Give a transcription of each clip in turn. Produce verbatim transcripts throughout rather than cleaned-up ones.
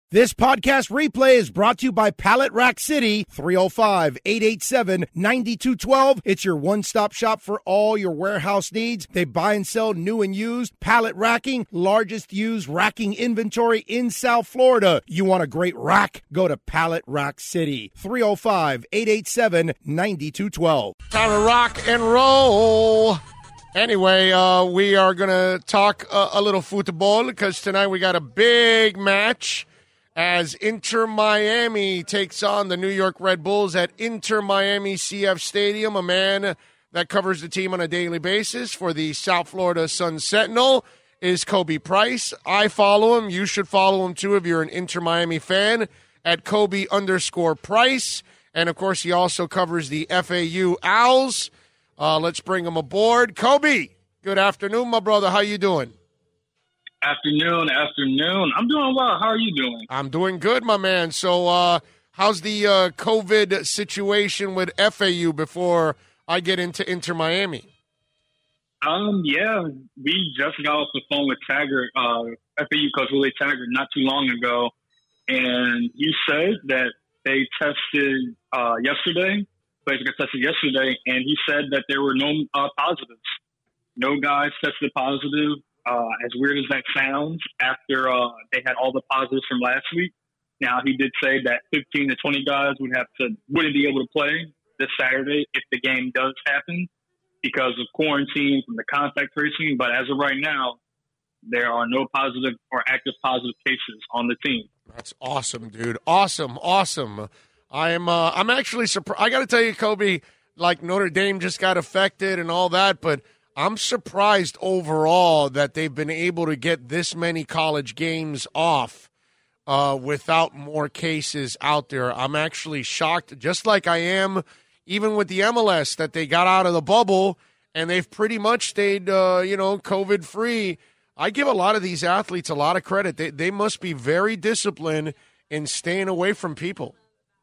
This podcast replay is brought to you by Pallet Rack City, three oh five, eight eight seven, nine two one two. It's your one-stop shop for all your warehouse needs. They buy and sell new and used pallet racking, largest used racking inventory in South Florida. You want a great rack? Go to Pallet Rack City, three oh five, eight eight seven, nine two one two. Time to rock and roll. Anyway, uh, we are going to talk uh, a little football because tonight we got a big match as Inter Miami takes on the New York Red Bulls at Inter Miami C F Stadium, a man that covers the team on a daily basis for the South Florida Sun Sentinel is Kobe Price. I follow him. You should follow him, too, if you're an Inter Miami fan, at Kobe underscore Price. And, of course, he also covers the F A U Owls. Uh, let's bring him aboard. Kobe, good afternoon, my brother. How you doing? Afternoon, afternoon. I'm doing well. How are you doing? I'm doing good, my man. So uh, how's the uh, COVID situation with F A U before I get into Inter Miami? Um, yeah, we just got off the phone with Taggart, uh, F A U coach Willie Taggart, not too long ago, and he said that they tested uh, yesterday, players got tested yesterday, and he said that there were no uh, positives. No guys tested positive. Uh, as weird as that sounds, after uh, they had all the positives from last week. Now, he did say that fifteen to twenty guys would have to wouldn't be able to play this Saturday if the game does happen because of quarantine from the contact tracing. But as of right now, there are no positive or active positive cases on the team. That's awesome, dude. Awesome, awesome. I am. Uh, I'm actually surprised. I got to tell you, Kobe. Like Notre Dame just got affected and all that, but I'm surprised overall that they've been able to get this many college games off uh, without more cases out there. I'm actually shocked, just like I am even with the M L S, that they got out of the bubble and they've pretty much stayed, uh, you know, COVID-free. I give a lot of these athletes a lot of credit. They, they must be very disciplined in staying away from people.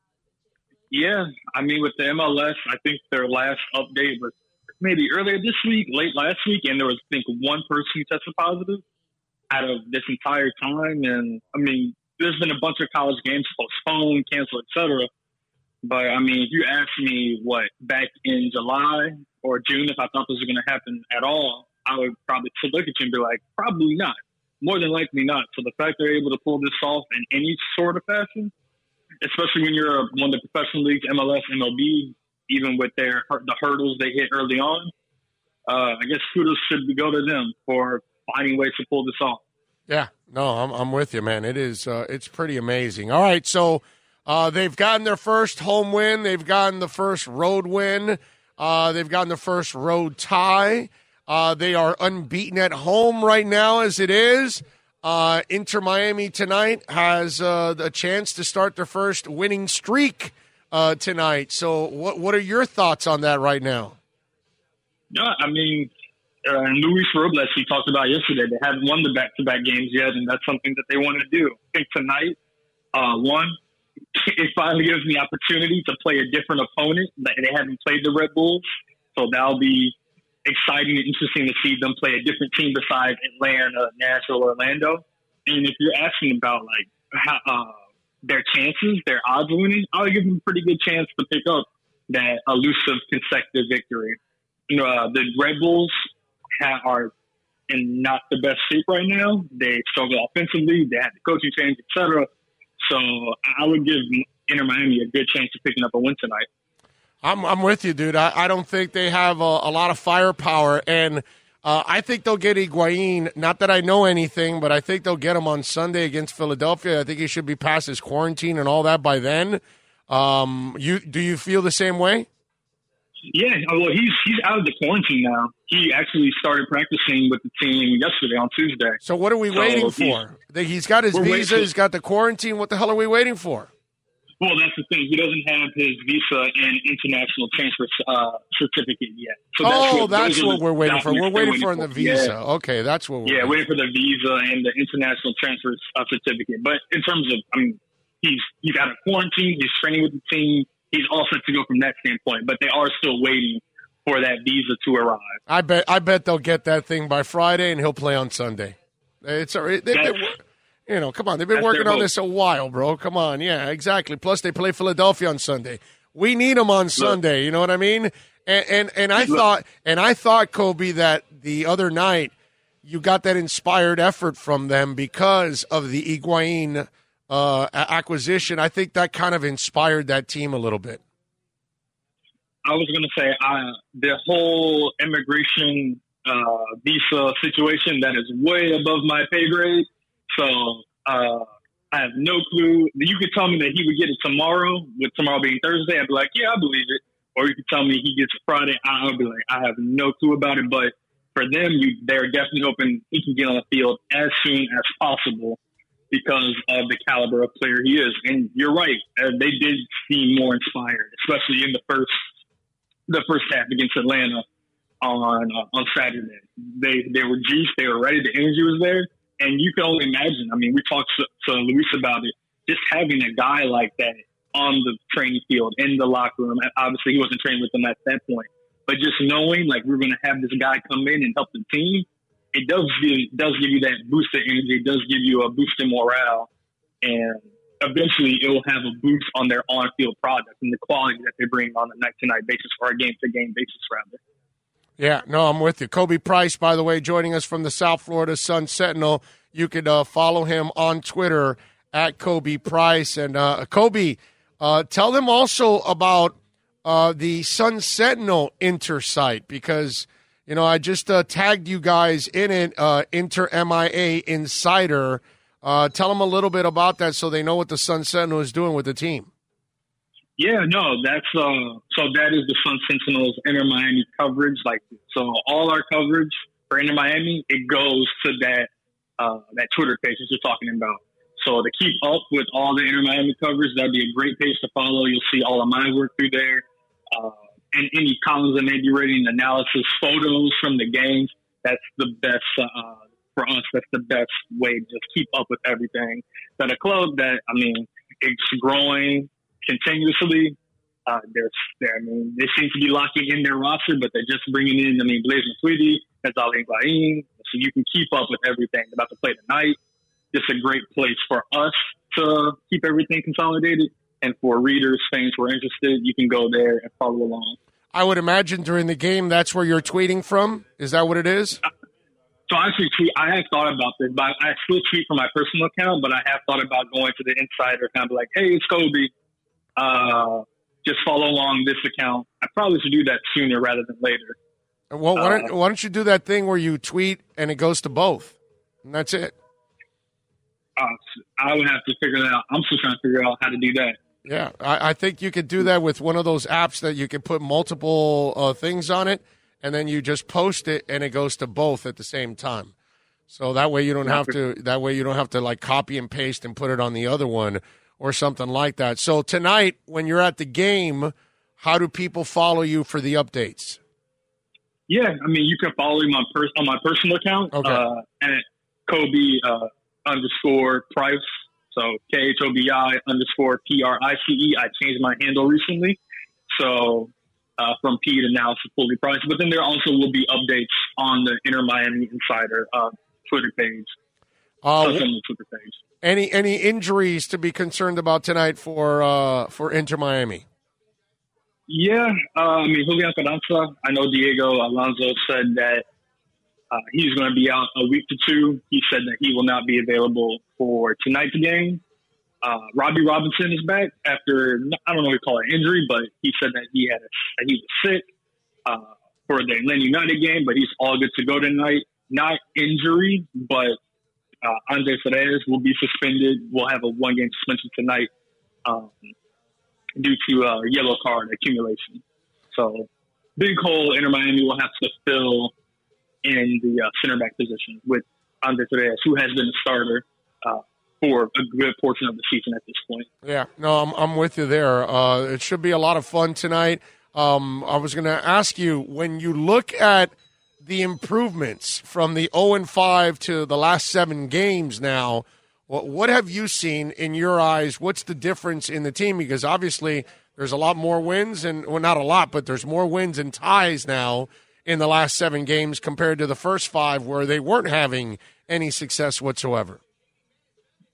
Yeah, I mean, with the M L S, I think their last update was maybe earlier this week, late last week, and there was, I think, one person who tested positive out of this entire time. And, I mean, there's been a bunch of college games postponed, canceled, et cetera. But, I mean, if you asked me, what, back in July or June, if I thought this was going to happen at all, I would probably look at you and be like, probably not. More than likely not. So the fact they're able to pull this off in any sort of fashion, especially when you're one of the professional leagues, M L S, M L B, even with their the hurdles they hit early on, uh, I guess kudos should go to them for finding ways to pull this off. Yeah, no, I'm I'm with you, man. It is uh, it's pretty amazing. All right, so uh, they've gotten their first home win. They've gotten the first road win. Uh, they've gotten the first road tie. Uh, they are unbeaten at home right now as it is. Uh, Inter Miami tonight has uh, a chance to start their first winning streak Uh, tonight. So what what are your thoughts on that right now? Yeah, I mean, uh, Luis Robles, we talked about yesterday, they haven't won the back-to-back games yet, and that's something that they want to do. I think tonight, uh, one, it finally gives me the opportunity to play a different opponent. They haven't played the Red Bulls, so that'll be exciting and interesting to see them play a different team besides Atlanta, Nashville, Orlando. And if you're asking about, like, how, uh, their chances, their odds of winning, I would give them a pretty good chance to pick up that elusive consecutive victory. You know, uh, the Red Bulls ha- are in not the best shape right now. They struggle offensively. They had the coaching change, et cetera. So I would give Inter Miami a good chance of picking up a win tonight. I'm I'm with you, dude. I, I don't think they have a, a lot of firepower, and Uh, I think they'll get Higuain. Not that I know anything, but I think they'll get him on Sunday against Philadelphia. I think he should be past his quarantine and all that by then. Um, you do you feel the same way? Yeah, well, he's he's out of the quarantine now. He actually started practicing with the team yesterday on Tuesday. So what are we so waiting for? He's, he's got his visa. He's got the quarantine. What the hell are we waiting for? Well, that's the thing. He doesn't have his visa and international transfer uh, certificate yet. So oh, that's what, that's what we're waiting for. We're waiting, waiting for the visa. Yeah. Okay, that's what we're yeah, waiting waiting for the visa and the international transfer uh, certificate. But in terms of, I mean, he's he's out of quarantine. He's training with the team. He's all set to go from that standpoint. But they are still waiting for that visa to arrive. I bet. I bet they'll get that thing by Friday, and he'll play on Sunday. It's a, they, they, You know, come on. They've been That's working on hope. this a while, bro. Come on. Yeah, exactly. Plus, they play Philadelphia on Sunday. We need them on Sunday. You know what I mean? And and, and I Look. thought, and I thought, Kobe, that the other night you got that inspired effort from them because of the Higuain uh, acquisition. I think that kind of inspired that team a little bit. I was going to say uh, the whole immigration uh, visa situation, that is way above my pay grade. So uh, I have no clue. You could tell me that he would get it tomorrow, with tomorrow being Thursday. I'd be like, yeah, I believe it. Or you could tell me he gets it Friday. I'll be like, I have no clue about it. But for them, you, they're definitely hoping he can get on the field as soon as possible because of the caliber of player he is. And you're right. Uh, they did seem more inspired, especially in the first the first half against Atlanta on uh, on Saturday. They they were juiced. They were ready. The energy was there. And you can only imagine. I mean, we talked to, to Luis about it. Just having a guy like that on the training field, in the locker room. Obviously, he wasn't training with them at that point. But just knowing, like, we're going to have this guy come in and help the team, it does give, does give you that boost of energy. It does give you a boost in morale. And eventually, it will have a boost on their on-field product and the quality that they bring on a night-to-night basis or a game-to-game basis, rather. Yeah, no, I'm with you. Kobe Price, by the way, joining us from the South Florida Sun Sentinel. You could uh, follow him on Twitter at Kobe Price. And uh, Kobe, uh, tell them also about uh, the Sun Sentinel Inter site because, you know, I just uh, tagged you guys in it, uh, Inter M I A Insider. Uh, tell them a little bit about that so they know what the Sun Sentinel is doing with the team. Yeah, no, that's uh, so that is the Sun Sentinel's Inter Miami coverage. Like, so all our coverage for Inter Miami, it goes to that uh, that Twitter page that you're talking about. So to keep up with all the Inter Miami coverage, that'd be a great page to follow. You'll see all of my work through there, uh, and any columns that may be written, analysis, photos from the games. That's the best uh, for us. That's the best way to just keep up with everything. That a club that I mean, it's growing continuously. Uh, there's, I mean, they seem to be locking in their roster, but they're just bringing in, I mean, Blaise Matuidi, Azali Higuain, so you can keep up with everything about to play tonight. Just a great place for us to keep everything consolidated, and for readers, fans who are interested, you can go there and follow along. I would imagine during the game, that's where you're tweeting from. Is that what it is? So I actually tweet. I have thought about this, but I still tweet from my personal account. But I have thought about going to the Insider, kind of like, "Hey, it's Kobe. Uh, just follow along this account." I probably should do that sooner rather than later. Well, why don't, uh, why don't you do that thing where you tweet and it goes to both, and that's it? Uh, I would have to figure that out. I'm still trying to figure out how to do that. Yeah, I, I think you could do that with one of those apps that you can put multiple uh, things on it, and then you just post it, and it goes to both at the same time. So that way you don't have to. That way you don't have to like copy and paste and put it on the other one or something like that. So tonight, when you're at the game, how do people follow you for the updates? Yeah, I mean, you can follow me on, pers- on my personal account okay. uh, at Kobe uh, underscore Price. So K H O B I underscore P R I C E. I changed my handle recently. So uh, from P to now it's fully Price. But then there also will be updates on the Inter Miami Insider uh, Twitter page. Uh, Twitter page. Any any injuries to be concerned about tonight for uh, for Inter Miami? Yeah, uh, I mean, Julian Carranza, I know Diego Alonso said that uh, he's going to be out a week to two. He said that he will not be available for tonight's game. Uh, Robbie Robinson is back after, I don't know what you call it, injury, but he said that he had a, that he was sick uh, for the Atlanta United game, but he's all good to go tonight. Not injury, but uh, Andre Ferreira will be suspended. We'll have a one-game suspension tonight. Um, due to uh, yellow card accumulation. So, big hole Inter Miami will have to fill in the uh, center back position with Andre Torres, who has been a starter uh, for a good portion of the season at this point. Yeah, no, I'm I'm with you there. Uh, it should be a lot of fun tonight. Um, I was going to ask you, when you look at the improvements from the oh and five to the last seven games now, what have you seen in your eyes? What's the difference in the team? Because obviously there's a lot more wins, and well, not a lot, but there's more wins and ties now in the last seven games compared to the first five where they weren't having any success whatsoever.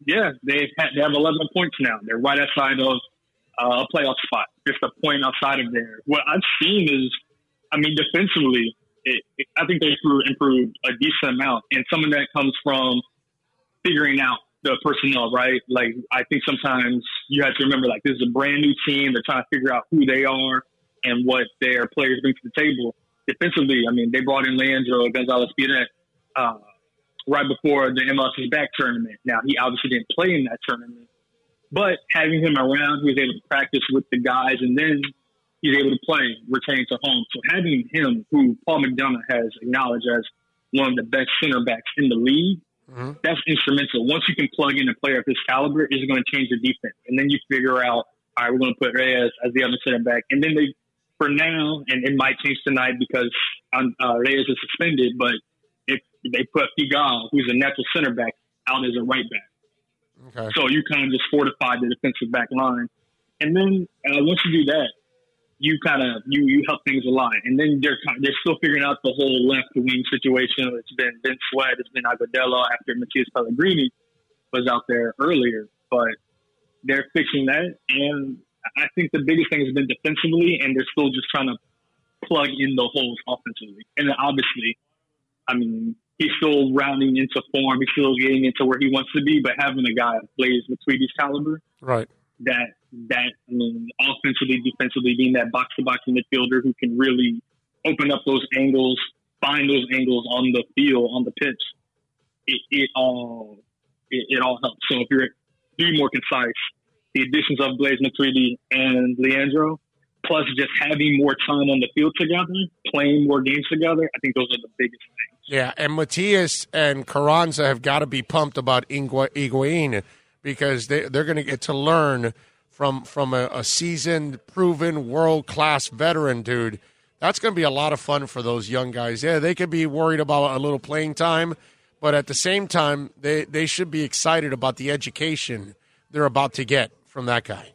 Yeah, they have, they have eleven points now. They're right outside of uh, a playoff spot, just a point outside of there. What I've seen is, I mean, defensively, it, it, I think they improved, improved a decent amount, and some of that comes from figuring out the personnel, right? Like, I think sometimes you have to remember, like, this is a brand new team. They're trying to figure out who they are and what their players bring to the table. Defensively, I mean, they brought in Leandro Gonzalez-Pirez uh, right before the M L S back tournament. Now, he obviously didn't play in that tournament, but having him around, he was able to practice with the guys, and then he's able to play, returning to home. So having him, who Paul McDonough has acknowledged as one of the best center backs in the league, mm-hmm. that's instrumental. Once you can plug in a player of this caliber, it's going to change the defense. And then you figure out, all right, we're going to put Reyes as the other center back. And then they, for now, and it might change tonight because um, uh, Reyes is suspended, but if they put Figal, who's a natural center back, out as a right back. Okay. So you kind of just fortify the defensive back line. And then uh, once you do that, you kind of you you help things a lot. And then they're they're still figuring out the whole left wing situation. It's been Ben Sweat, it's been Agudelo after Matias Pellegrini was out there earlier, but they're fixing that. And I think the biggest thing has been defensively, and they're still just trying to plug in the holes offensively. And then obviously, I mean, he's still rounding into form. He's still getting into where he wants to be, but having a guy Blaise Matuidi's caliber, right? That that I mean, offensively, defensively, being that box-to-box midfielder who can really open up those angles, find those angles on the field, on the pitch. It, it all it, it all helps. So if you're being more concise, the additions of Blaise Matuidi and Leandro, plus just having more time on the field together, playing more games together, I think those are the biggest things. Yeah, and Matias and Carranza have got to be pumped about Higuain because they, they're going to get to learn from from a, a seasoned, proven, world-class veteran, dude. That's going to be a lot of fun for those young guys. Yeah, they could be worried about a little playing time, but at the same time, they, they should be excited about the education they're about to get from that guy.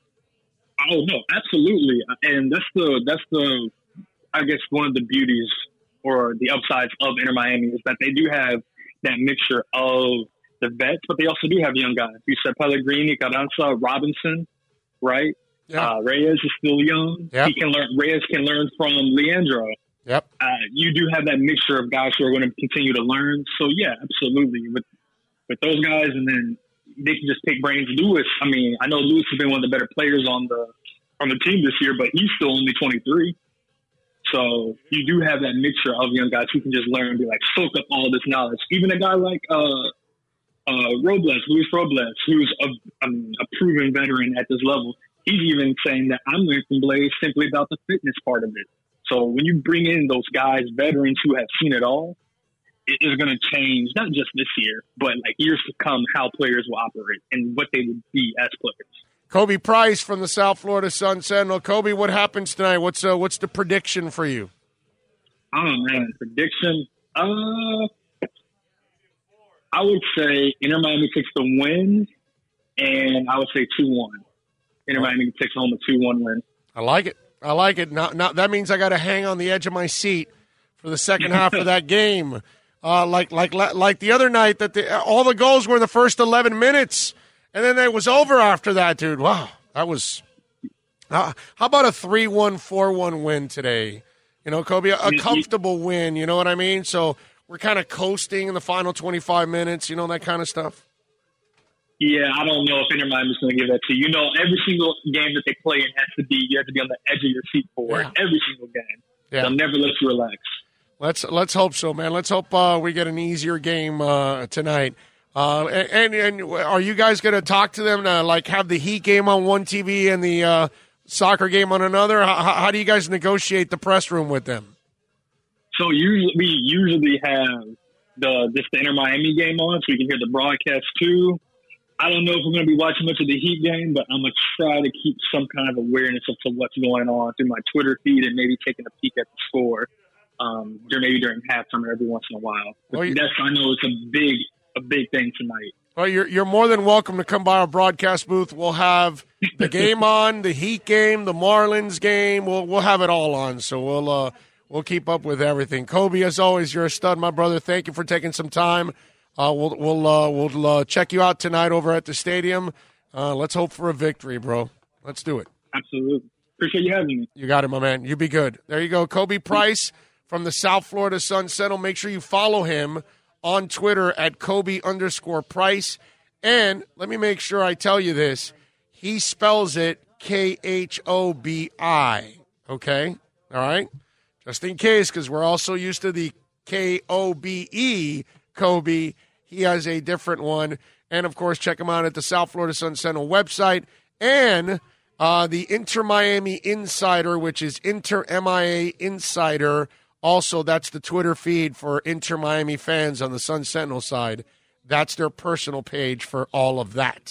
Oh no, absolutely, and that's the that's the I guess one of the beauties or the upsides of Inter Miami is that they do have that mixture of the vets, but they also do have young guys. You said Pellegrini, Carranza, Robinson, right? Yeah. Uh, Reyes is still young. Yep. He can learn. Reyes can learn from Leandro. Yep. Uh, you do have that mixture of guys who are going to continue to learn. So yeah, absolutely with with those guys, and then they can just pick brains. Lewis, I mean, I know Lewis has been one of the better players on the on the team this year, but he's still only twenty-three. So you do have that mixture of young guys who can just learn and be like, soak up all this knowledge. Even a guy like uh, uh, Robles, Luis Robles, who's a, um, a proven veteran at this level, he's even saying that I'm learning from Blaise simply about the fitness part of it. So when you bring in those guys, veterans who have seen it all, it is going to change, not just this year, but like years to come, how players will operate and what they would be as players. Kobe Price from the South Florida Sun Sentinel. Kobe, what happens tonight? What's uh, what's the prediction for you? Oh, man, prediction? Uh, I would say Inter Miami takes the win, and I would say two one. Inter Miami takes home a two one win. I like it. I like it. Now, now that means I got to hang on the edge of my seat for the second half of that game. Uh, like like like the other night, that the, all the goals were in the first eleven minutes. And then it was over after that, dude. Wow, that was uh, – how about a three one, four one win today? You know, Kobe, a, a comfortable win, you know what I mean? So we're kind of coasting in the final twenty-five minutes, you know, that kind of stuff. Yeah, I don't know if Inter Miami's going to give that to you. You know, every single game that they play in has to be – you have to be on the edge of your seat for it. Yeah. Every single game. Yeah. They'll never let you relax. Let's, let's hope so, man. Let's hope uh, we get an easier game uh, tonight. Uh, and, and are you guys going to talk to them to, like, have the Heat game on one T V and the uh, soccer game on another? How, how do you guys negotiate the press room with them? So usually, we usually have the just the Inter Miami game on, so we can hear the broadcast too. I don't know if we're going to be watching much of the Heat game, but I'm going to try to keep some kind of awareness of to what's going on through my Twitter feed and maybe taking a peek at the score um, maybe during halftime or every once in a while. Well, you- that's I know it's a big – a big thing tonight. Well, you're you're more than welcome to come by our broadcast booth. We'll have the game on, the Heat game, the Marlins game. We'll we'll have it all on. So we'll uh we'll keep up with everything. Kobe, as always, you're a stud, my brother. Thank you for taking some time Uh, we'll we'll uh, we'll uh, check you out tonight over at the stadium. Uh, let's hope for a victory, bro. Let's do it. Absolutely. Appreciate you having me. You got it, my man. You be good. There you go. Kobe Price from the South Florida Sun Sentinel. Make sure you follow him on Twitter at Kobe underscore Price. And let me make sure I tell you this. He spells it K H O B I. Okay? All right? Just in case, because we're also used to the K O B E, Kobe. He has a different one. And, of course, check him out at the South Florida Sun Sentinel website. And uh, the Inter Miami Insider, which is Inter M I A Insider. Also, that's the Twitter feed for Inter Miami fans on the Sun Sentinel side. That's their personal page for all of that.